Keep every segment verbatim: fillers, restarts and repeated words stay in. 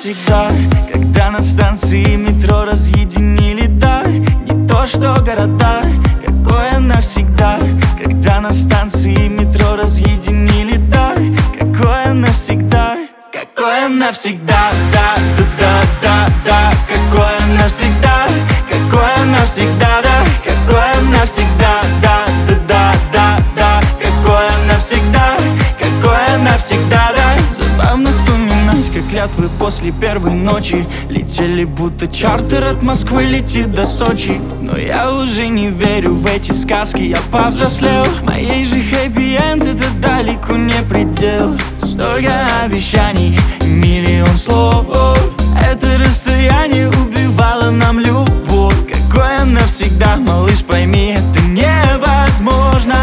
навсегда, когда на станции метро разъединили, да. Не то что города, какое навсегда, когда на станции метро разъединили, да. Какое навсегда, какое навсегда, да, да, да, да, да. Какое навсегда, какое навсегда, да. Какое навсегда, да, да, да, да, да. Какое навсегда, какое навсегда, да. Забавно вспоминать, как клятвы после первой ночи летели, будто чартер от Москвы летит до Сочи. Но я уже не верю в эти сказки, я повзрослел. Моей же хэппи-энд это далеко не предел. Столько обещаний, миллион слов. Это расстояние убивало нам любовь. Какое навсегда, малыш, пойми, это невозможно.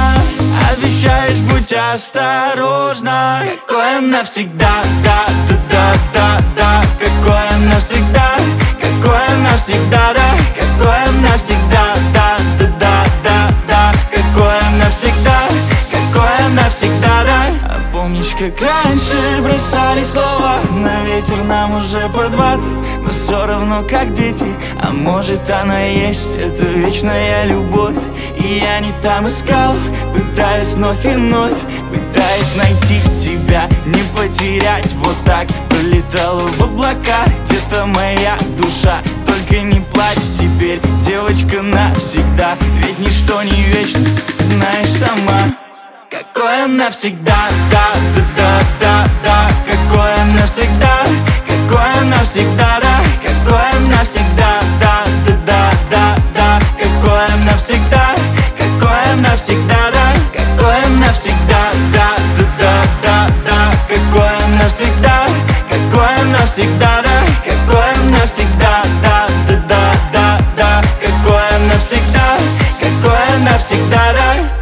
Обещаешь, будь осторожна. Какое навсегда, да, да, да, да, да. Какое навсегда, какое навсегда, да. Какое навсегда, да, да, да, да, да. Какое навсегда, какое навсегда, да. А помнишь, как раньше бросали слова на ветер, нам уже по двадцать, но все равно как дети. А может она есть, это вечная любовь. И я не там искал, пытаюсь вновь и вновь, пытаюсь найти тебя, не потерять. Вот так пролетала в облаках где-то моя душа. Только не плачь теперь, девочка, навсегда. Ведь ничто не вечно, знаешь сама. Какое навсегда, да, да, да, да, да. Какое навсегда, какое навсегда, да. Какое навсегда, да, да, да, да, да. Какое навсегда, какое навсегда, да. Какое навсегда, да, да, да, да, да. Какое навсегда, какое навсегда, да. Какое навсегда, да, да, да, да, да. Какое навсегда, какое навсегда, да.